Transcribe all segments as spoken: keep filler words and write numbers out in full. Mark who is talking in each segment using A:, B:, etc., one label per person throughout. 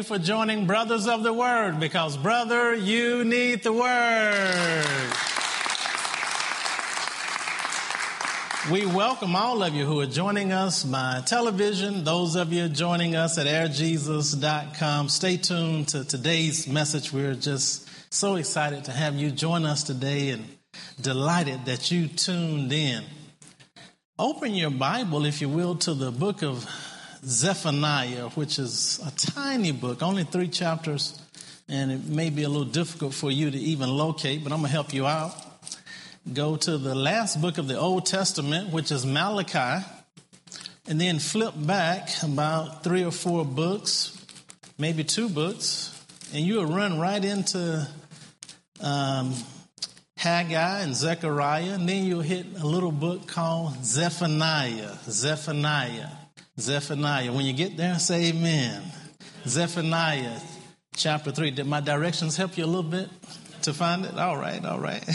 A: for joining Brothers of the Word, because, brother, you need the Word. We welcome all of you who are joining us by television, those of you joining us at air jesus dot com. Stay tuned to today's message. We're just so excited to have you join us today and delighted that you tuned in. Open your Bible, if you will, to the book of Zephaniah, which is a tiny book, only three chapters, and it may be a little difficult for you to even locate, but I'm going to help you out. Go to the last book of the Old Testament, which is Malachi, and then flip back about three or four books, maybe two books, and you'll run right into um, Haggai and Zechariah, and then you'll hit a little book called Zephaniah, Zephaniah, Zephaniah. When you get there, say amen. Zephaniah, chapter three. Did my directions help you a little bit to find it? All right, all right.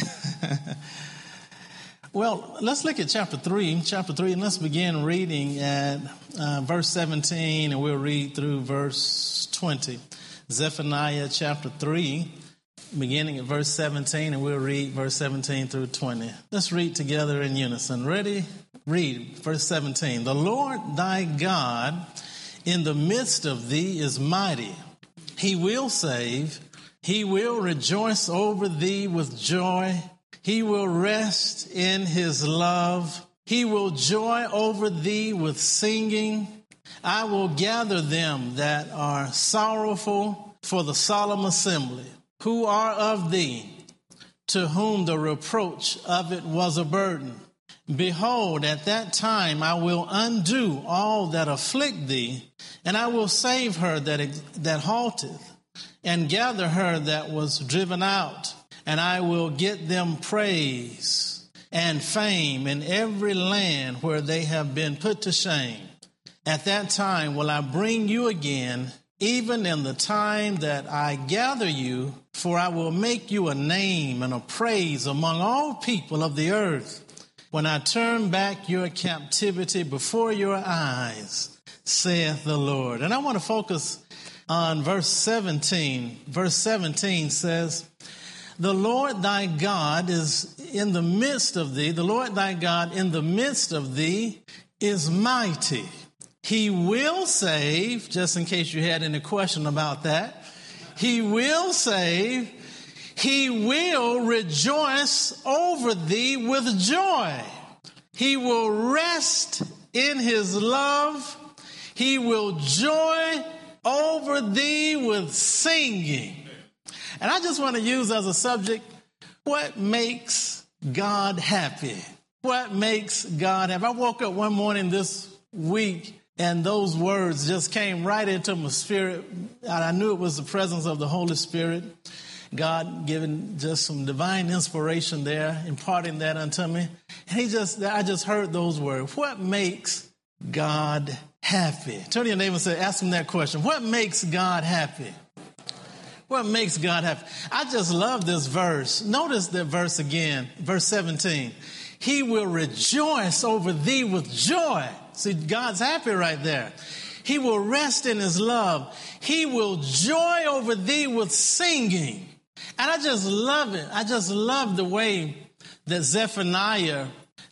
A: Well, let's look at chapter three, chapter three, and let's begin reading at uh, verse seventeen, and we'll read through verse twenty. Zephaniah chapter three, beginning at verse seventeen, and we'll read verse seventeen through twenty. Let's read together in unison. Ready? Read verse seventeen. The Lord thy God in the midst of thee is mighty. He will save. He will rejoice over thee with joy. He will rest in his love. He will joy over thee with singing. I will gather them that are sorrowful for the solemn assembly, who are of thee, to whom the reproach of it was a burden. Behold, at that time I will undo all that afflict thee, and I will save her that, that halteth, and gather her that was driven out. And I will get them praise and fame in every land where they have been put to shame. At that time will I bring you again, even in the time that I gather you, for I will make you a name and a praise among all people of the earth, when I turn back your captivity before your eyes, saith the Lord. And I want to focus on verse seventeen. Verse seventeen says, the Lord thy God is in the midst of thee. The Lord thy God in the midst of thee is mighty. He will save, just in case you had any question about that. He will save. He will rejoice over thee with joy. He will rest in his love. He will joy over thee with singing. And I just want to use as a subject, what makes God happy? What makes God happy? I woke up one morning this week and those words just came right into my spirit. And I knew it was the presence of the Holy Spirit. God giving just some divine inspiration there, imparting that unto me. And he just, I just heard those words. What makes God happy? Turn to your neighbor and say, ask him that question. What makes God happy? What makes God happy? I just love this verse. Notice that verse again, verse seventeen. He will rejoice over thee with joy. See, God's happy right there. He will rest in his love. He will joy over thee with singing. And I just love it. I just love the way that Zephaniah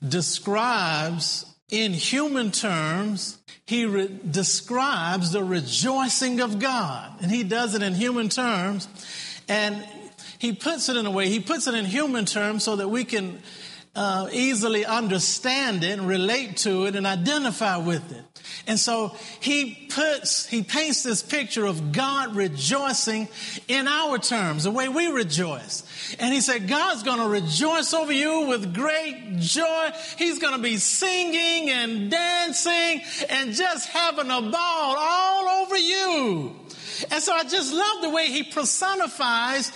A: describes in human terms. He re- describes the rejoicing of God, and he does it in human terms, and he puts it in a way, he puts it in human terms so that we can uh, easily understand it and relate to it and identify with it. And so he puts, he paints this picture of God rejoicing in our terms, the way we rejoice. And he said, God's going to rejoice over you with great joy. He's going to be singing and dancing and just having a ball all over you. And so I just love the way he personifies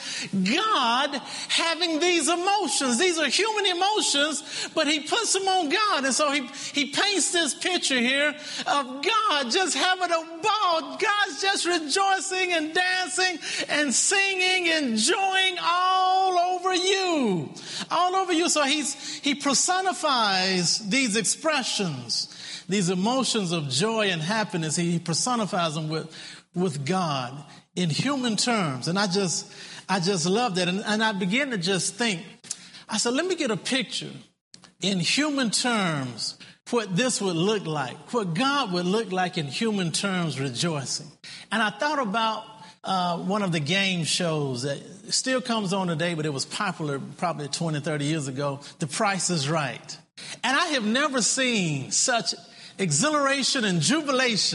A: God having these emotions. These are human emotions, but he puts them on God. And so he, he paints this picture here of God just having a ball. God's just rejoicing and dancing and singing, enjoying all over you. All over you. So he's, he personifies these expressions, these emotions of joy and happiness. He personifies them with with God in human terms. And I just, I just love that. And, and I began to just think, I said, let me get a picture in human terms what this would look like, what God would look like in human terms rejoicing. And I thought about uh, one of the game shows that still comes on today, but it was popular probably twenty, thirty years ago, The Price is Right. And I have never seen such exhilaration and jubilation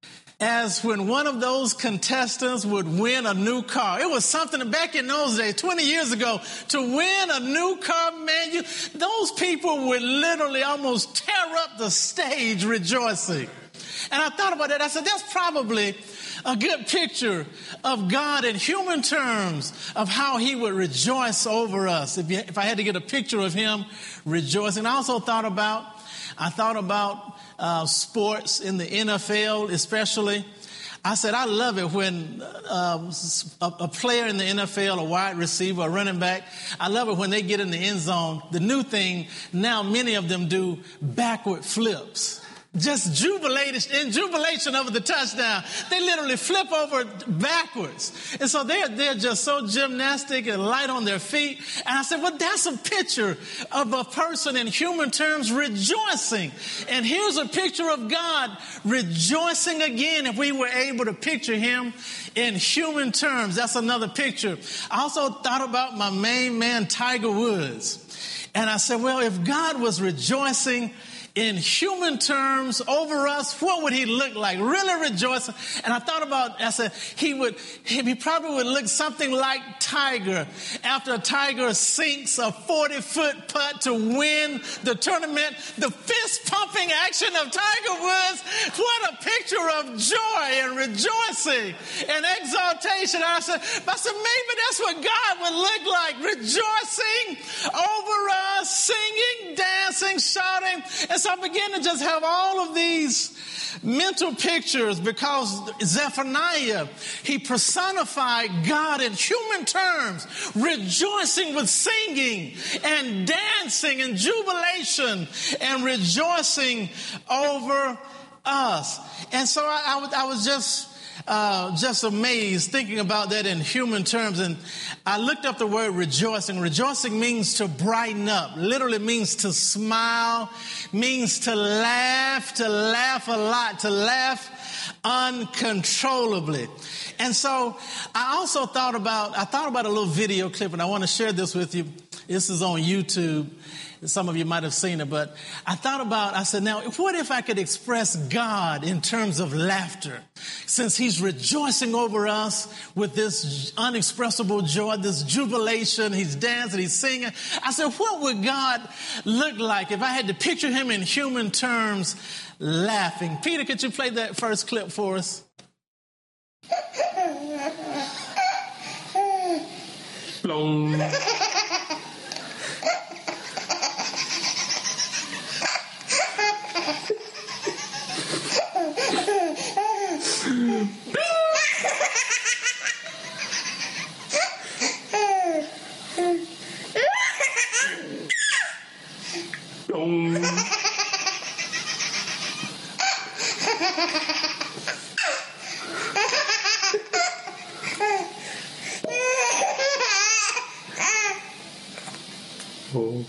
A: as when one of those contestants would win a new car. It was something back in those days, twenty years ago, to win a new car, man, you, those people would literally almost tear up the stage rejoicing. And I thought about that. I said, that's probably a good picture of God in human terms of how he would rejoice over us. If, you, if I had to get a picture of him rejoicing. I also thought about, I thought about uh, sports in the N F L especially. I said, I love it when uh, a, a player in the N F L, a wide receiver, a running back, I love it when they get in the end zone. The new thing, now many of them do backward flips. Just jubilation, in jubilation over the touchdown. They literally flip over backwards. And so they're, they're just so gymnastic and light on their feet. And I said, well, that's a picture of a person in human terms rejoicing. And here's a picture of God rejoicing again if we were able to picture him in human terms. That's another picture. I also thought about my main man, Tiger Woods. And I said, well, if God was rejoicing in human terms over us, what would he look like? Really rejoicing. And I thought about, I said, he would, he probably would look something like Tiger after Tiger sinks a forty foot putt to win the tournament. The fist pumping action of Tiger Woods. What a picture of joy and rejoicing and exaltation. And I said, I said, maybe that's what God would look like. Rejoicing over us, singing, dancing, shouting. And so I began to just have all of these mental pictures because Zephaniah, he personified God in human terms, rejoicing with singing and dancing and jubilation and rejoicing over us. And so I, I, was, I was just Uh, just amazed thinking about that in human terms. And I looked up the word rejoicing. Rejoicing means to brighten up, literally means to smile, means to laugh, to laugh a lot, to laugh uncontrollably. And so I also thought about, I thought about a little video clip, and I want to share this with you. This is on YouTube. Some of you might have seen it, but I thought about, I said, now, what if I could express God in terms of laughter? Since he's rejoicing over us with this unexpressible joy, this jubilation, he's dancing, he's singing. I said, what would God look like if I had to picture him in human terms laughing? Peter, could you play that first clip for us?
B: Long. Oh.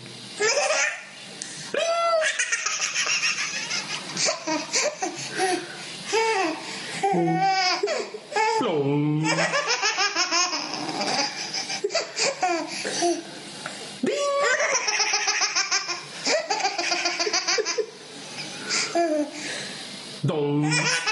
B: Dong.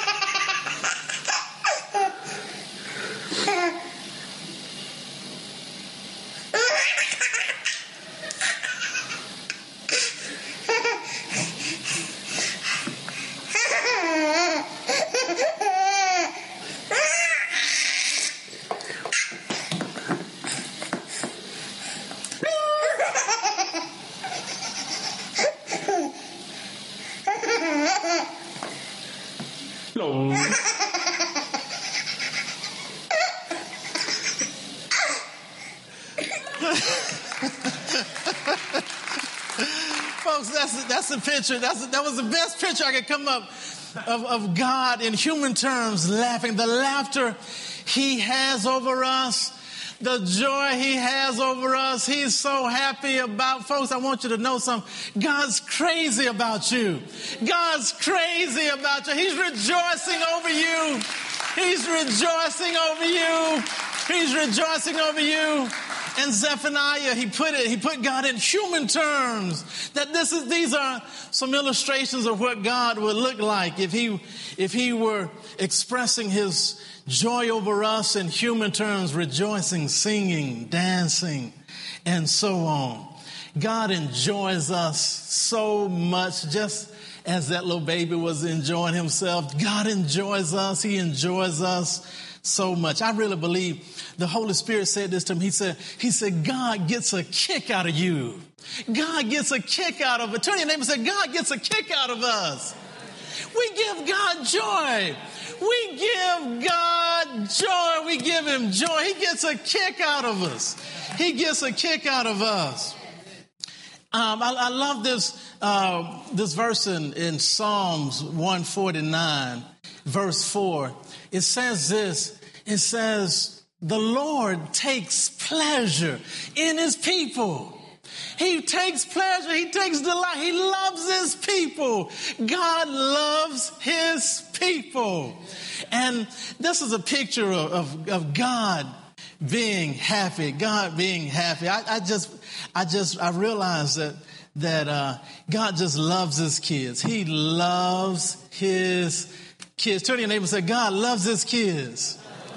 B: Long.
A: Folks, that's that's the picture. That's that was the best picture I could come up of, of God in human terms laughing, the laughter he has over us, the joy he has over us. He's so happy about, folks, I want you to know something. God's crazy about you. God's crazy about you. He's rejoicing over you. He's rejoicing over you. He's rejoicing over you. And Zephaniah, he put it, he put God in human terms. That this is, these are some illustrations of what God would look like if he, if he were expressing his joy over us in human terms, rejoicing, singing, dancing, and so on. God enjoys us so much, just as that little baby was enjoying himself. God enjoys us. He enjoys us so much. I really believe the Holy Spirit said this to me. He said, he said, God gets a kick out of you. God gets a kick out of it. Turn to your neighbor and say, God gets a kick out of us. We give God joy. We give God joy. We give him joy. He gets a kick out of us. He gets a kick out of us. Um, I, I love this uh, this verse in, in Psalms one forty-nine, verse four. It says this. It says, the Lord takes pleasure in his people. He takes pleasure. He takes delight. He loves his people. God loves his people. And this is a picture of, of, of God being happy. God being happy. I, I just, I just, I realize that, that, uh, God just loves his kids. He loves his kids. Turn to your neighbor and say, God loves his kids.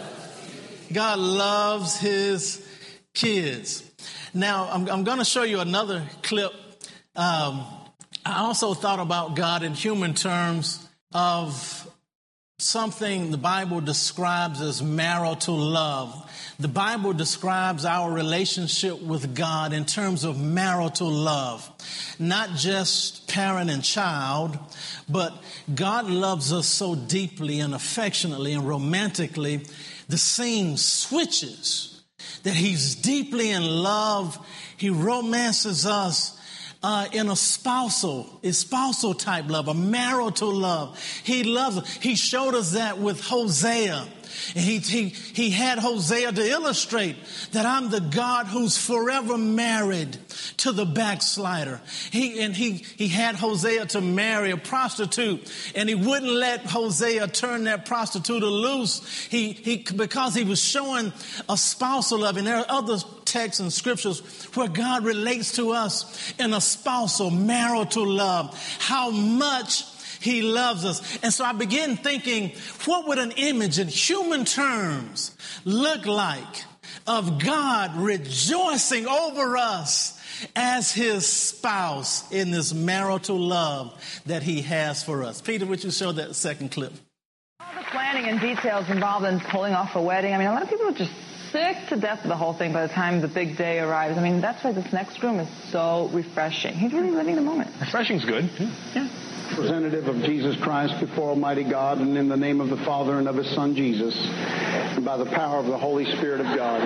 A: God loves his kids. Now, I'm, I'm going to show you another clip. Um, I also thought about God in human terms of something the Bible describes as marital love. The Bible describes our relationship with God in terms of marital love, not just parent and child, but God loves us so deeply and affectionately and romantically, the scene switches. That he's deeply in love. He romances us uh, in a spousal, a spousal type love, a marital love. He loves us. He showed us that with Hosea. And he, he, he had Hosea to illustrate that I'm the God who's forever married to the backslider. He, and he, he had Hosea to marry a prostitute, and he wouldn't let Hosea turn that prostitute loose. He, he, because he was showing a spousal love. And there are other texts and scriptures where God relates to us in a spousal, marital love. How much he loves us. And so I began thinking, what would an image in human terms look like of God rejoicing over us as his spouse in this marital love that he has for us? Peter, would you show that second clip?
C: All the planning and details involved in pulling off a wedding. I mean, a lot of people are just sick to death of the whole thing by the time the big day arrives. I mean, that's why this next groom is so refreshing. He's really living the moment.
B: Refreshing's good. Yeah.
C: Yeah.
D: Representative of Jesus Christ before Almighty God, and in the name of the Father and of his Son Jesus, and by the power of the Holy Spirit of God.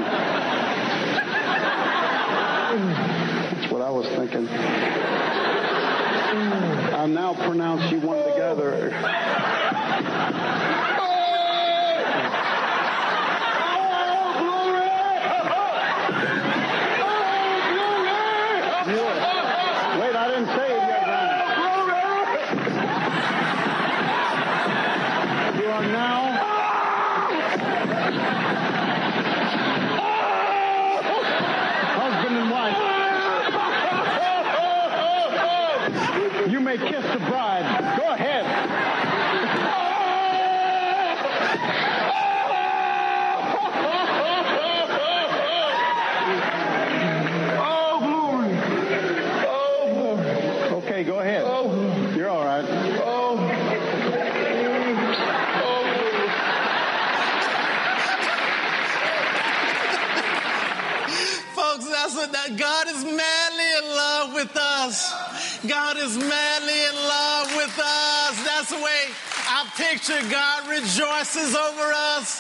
D: That's what I was thinking. I now pronounce you one together. Wait, I didn't say it yet. Now, husband and wife, you may kiss the bride. Go ahead. Oh, glory. Oh, glory. Okay, go ahead. Oh, you're all right. Oh.
A: That's what that God is madly in love with us. God is madly in love with us. That's the way I picture God rejoices over us.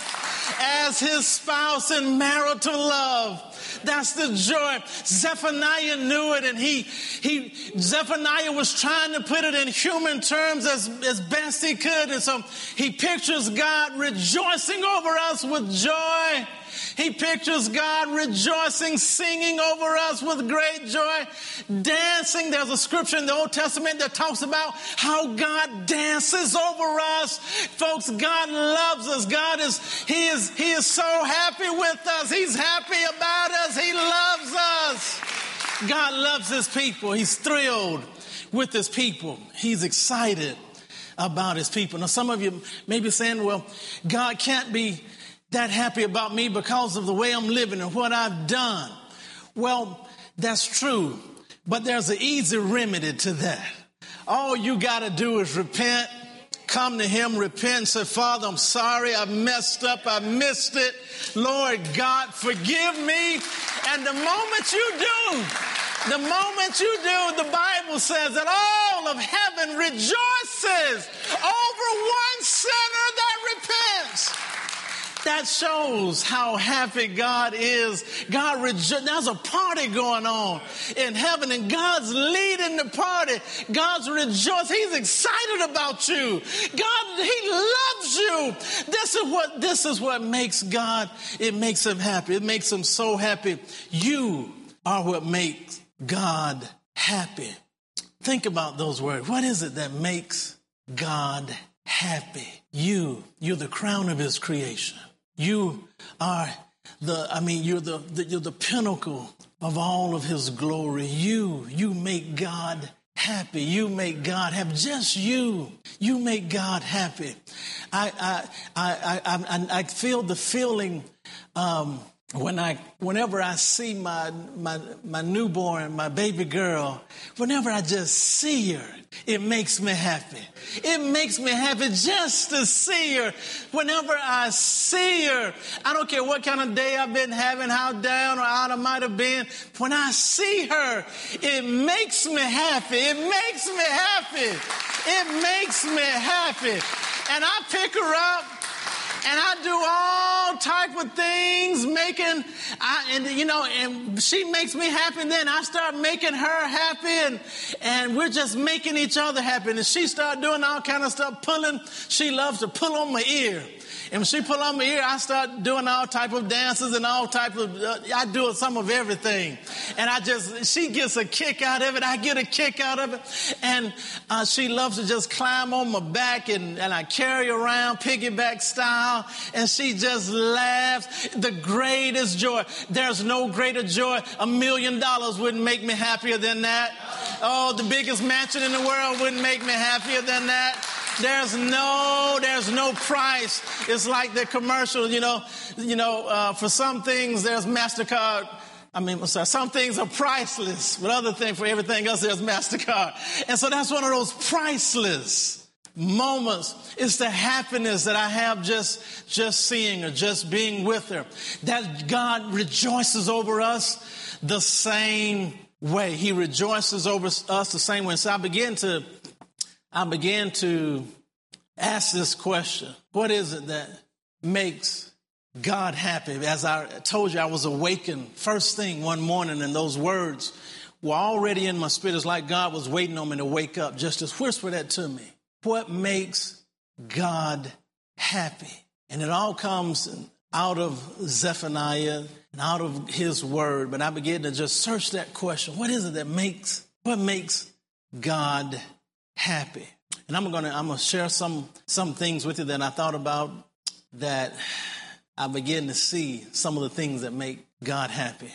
A: as his spouse in marital love. That's the joy. Zephaniah knew it, and he, he, Zephaniah was trying to put it in human terms as, as best he could. And so he pictures God rejoicing over us with joy. He pictures God rejoicing, singing over us with great joy, dancing. There's a scripture in the Old Testament that talks about how God dances over us. Folks, God loves us. God is, he is, he is so happy with us. He's happy about us. He loves us. God loves his people. He's thrilled with his people. He's excited about his people. Now, some of you may be saying, well, God can't be that happy about me because of the way I'm living and what I've done. Well, that's true, but there's an easy remedy to that. All you got to do is repent, come to him, repent, and say, Father, I'm sorry, I messed up, I missed it. Lord God, forgive me. And the moment you do, the moment you do, the Bible says that all of heaven rejoices over one sinner that repents. That shows how happy God is. God rejo- There's a party going on in heaven, and God's leading the party. God's rejoicing. He's excited about you. God, he loves you. This is what, this is what makes God, it makes him happy. It makes him so happy. You are what makes God happy. Think about those words. What is it that makes God happy? You, you're the crown of his creation. You are the, I mean, you're the, the, you're the pinnacle of all of his glory. You, you make God happy. You make God happy. Just you, you make God happy. I, I, I, I, I, I feel the feeling, um, When I, whenever I see my, my, my newborn, my baby girl, whenever I just see her, it makes me happy. It makes me happy just to see her. Whenever I see her, I don't care what kind of day I've been having, how down or out I might have been. When I see her, it makes me happy. It makes me happy. It makes me happy. And I pick her up. And I do all type of things, making, I, and you know, and she makes me happy. And then I start making her happy, and and we're just making each other happy. And she start doing all kind of stuff, pulling. She loves to pull on my ear. And when she pull on my ear, I start doing all type of dances and all type of, uh, I do some of everything. And I just, she gets a kick out of it. I get a kick out of it. And uh, she loves to just climb on my back, and, and I carry her around piggyback style. And she just laughs. The greatest joy. There's no greater joy. A million dollars wouldn't make me happier than that. Oh, the biggest mansion in the world wouldn't make me happier than that. There's no, there's no price. It's like the commercial, you know, you know, uh, for some things there's MasterCard. I mean, sorry, some things are priceless, but other things, for everything else, there's MasterCard. And so that's one of those priceless moments. It's the happiness that I have just, just seeing her, just being with her. That God rejoices over us the same way. He rejoices over us the same way. So I began to I began to ask this question. What is it that makes God happy? As I told you, I was awakened first thing one morning, and those words were already in my spirit. It's like God was waiting on me to wake up just to whisper that to me. What makes God happy? And it all comes out of Zephaniah and out of his word. But I began to just search that question. What is it that makes, what makes God happy? Happy. And I'm going to I'm going to share some some things with you that I thought about, that I began to see some of the things that make God happy.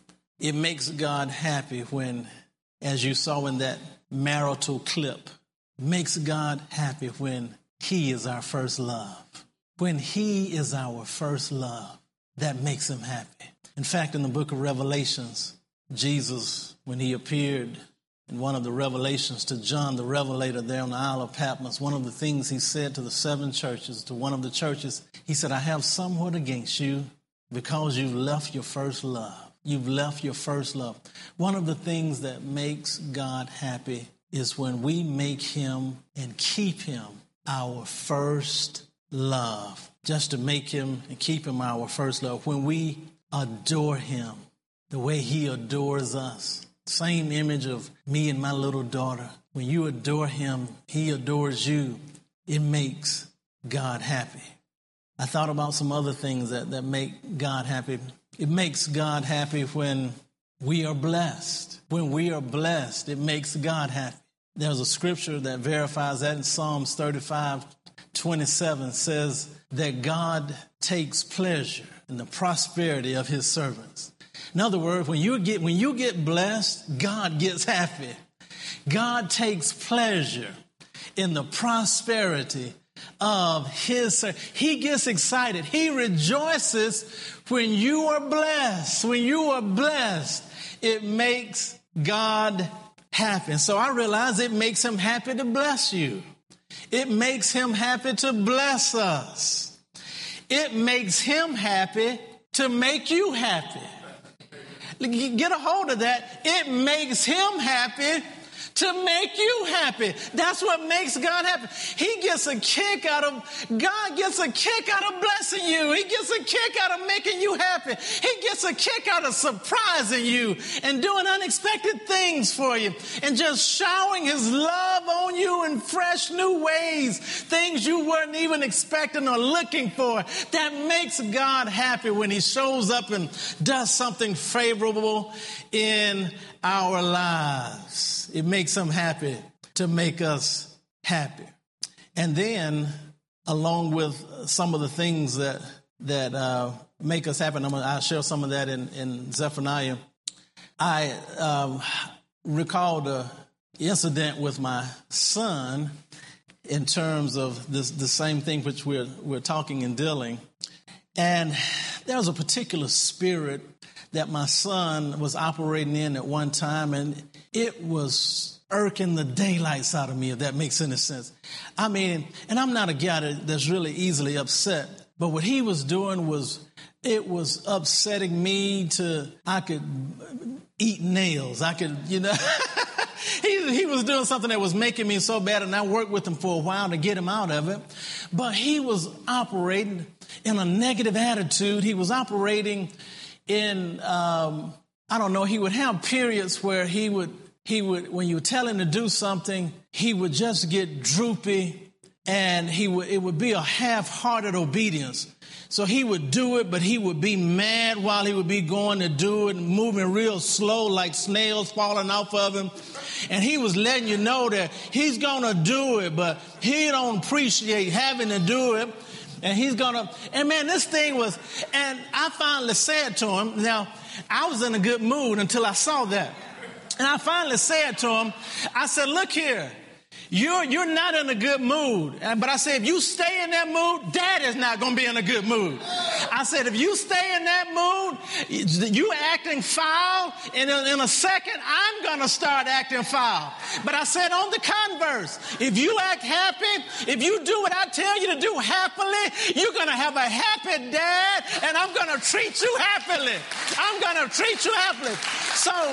A: It makes God happy when, as you saw in that marital clip, it makes God happy when he is our first love. When he is our first love, that makes him happy. In fact, in the book of Revelations, Jesus, when he appeared in one of the revelations to John, the revelator there on the Isle of Patmos, one of the things he said to the seven churches, to one of the churches, he said, I have somewhat against you because you've left your first love. You've left your first love. One of the things that makes God happy is when we make him and keep him our first love. just to make him and keep him our first love. When we adore him the way he adores us, same image of me and my little daughter. When you adore him, he adores you. It makes God happy. I thought about some other things that, that make God happy. It makes God happy when we are blessed. When we are blessed, it makes God happy. There's a scripture that verifies that in Psalms thirty-five twenty-seven says that God takes pleasure in the prosperity of his servants. In other words, when you get when you get blessed, God gets happy. God takes pleasure in the prosperity of his servants. He gets excited. He rejoices when you are blessed. When you are blessed, it makes God happy. And so I realize it makes him happy to bless you. It makes him happy to bless us. It makes him happy to make you happy. Get a hold of that. It makes him happy to make you happy. That's what makes God happy. He gets a kick out of, God gets a kick out of blessing you. He gets a kick out of making you happy. He gets a kick out of surprising you and doing unexpected things for you and just showering his love on you in fresh new ways, things you weren't even expecting or looking for. That makes God happy when he shows up and does something favorable in our lives. It makes him happy to make us happy. And then, along with some of the things that that uh, make us happy, and I'm gonna, I'll share some of that in, in Zephaniah. I um, recalled an incident with my son in terms of this, the same thing which we're we're talking and dealing. And there was a particular spirit that my son was operating in at one time, and it was irking the daylights out of me, if that makes any sense. I mean, and I'm not a guy that, that's really easily upset, but what he was doing was, it was upsetting me to, I could eat nails. I could, you know, he, he was doing something that was making me so bad, and I worked with him for a while to get him out of it. But he was operating in a negative attitude. He was operating in, um, I don't know, he would have periods where he would, he would, when you would tell him to do something, he would just get droopy, and he would, it would be a half-hearted obedience. So he would do it, but he would be mad while he would be going to do it, moving real slow like snails falling off of him. And he was letting you know that he's going to do it, but he don't appreciate having to do it. And he's going to, and man, this thing was, and I finally said to him, now, I was in a good mood until I saw that. And I finally said to him, I said, look here, you're, you're not in a good mood. But I said, if you stay in that mood, Dad is not going to be in a good mood. I said, if you stay in that mood, you acting foul, and in, in a second, I'm going to start acting foul. But I said, on the converse, if you act happy, if you do what I tell you to do happily, you're going to have a happy dad, and I'm going to treat you happily. I'm going to treat you happily. So,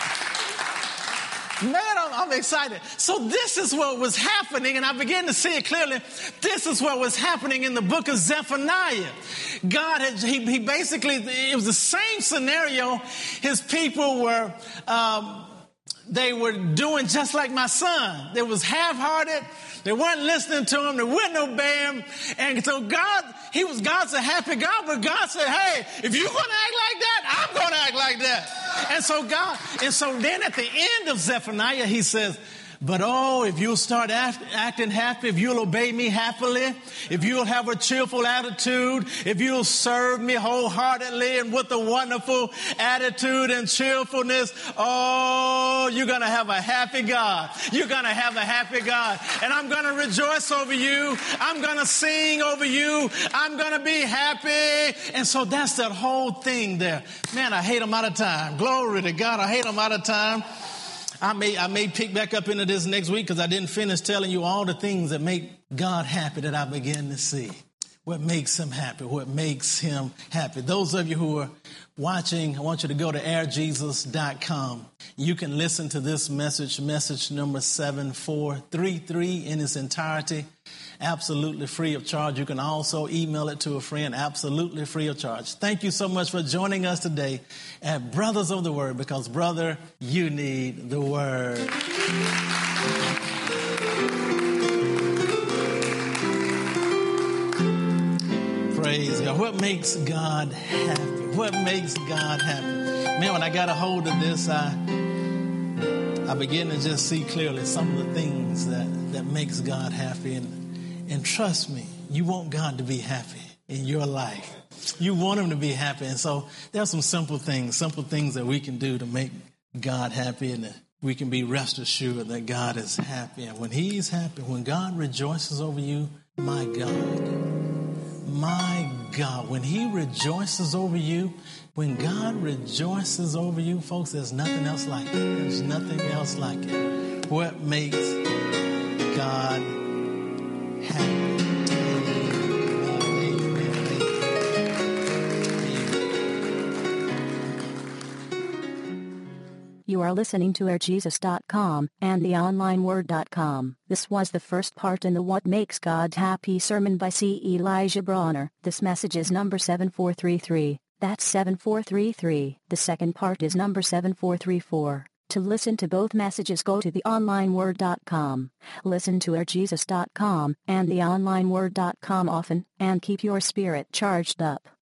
A: man, I'm, I'm excited. So this is what was happening, and I began to see it clearly. This is what was happening in the book of Zephaniah. God had, he, he basically, it was the same scenario. His people were, um, they were doing just like my son. They was half-hearted. They weren't listening to him. They wouldn't obey him. And so God, he was, God's a happy God, but God said, hey, if you're going to act like that, I'm going to act like that. And so God, and so then at the end of Zephaniah, he says, but oh, if you'll start act, acting happy, if you'll obey me happily, if you'll have a cheerful attitude, if you'll serve me wholeheartedly and with a wonderful attitude and cheerfulness, oh, you're going to have a happy God. You're going to have a happy God. And I'm going to rejoice over you. I'm going to sing over you. I'm going to be happy. And so that's that whole thing there. Man, I hate them out of time. Glory to God. I hate them out of time. I may I may pick back up into this next week because I didn't finish telling you all the things that make God happy that I began to see. What makes him happy, what makes him happy. Those of you who are watching, I want you to go to air jesus dot com. You can listen to this message, message number seven four three three in its entirety, absolutely free of charge. You can also email it to a friend, absolutely free of charge. Thank you so much for joining us today at Brothers of the Word, because, brother, you need the Word. Praise God. What makes God happy? What makes God happy? Man, when I got a hold of this, I I began to just see clearly some of the things that, that makes God happy. And, and trust me, you want God to be happy in your life. You want him to be happy. And so there are some simple things, simple things that we can do to make God happy, and that we can be rest assured that God is happy. And when he's happy, when God rejoices over you, my God, my God, when he rejoices over you, when God rejoices over you, folks, there's nothing else like it. There's nothing else like it. What makes God happy?
E: You are listening to air jesus dot com and the online word dot com. This was the first part in the What Makes God Happy sermon by C. Elijah Bronner. This message is number seven four three three. That's seven four three three. The second part is number seven four three four. To listen to both messages, go to the online word dot com. Listen to air jesus dot com and the online word dot com often, and keep your spirit charged up.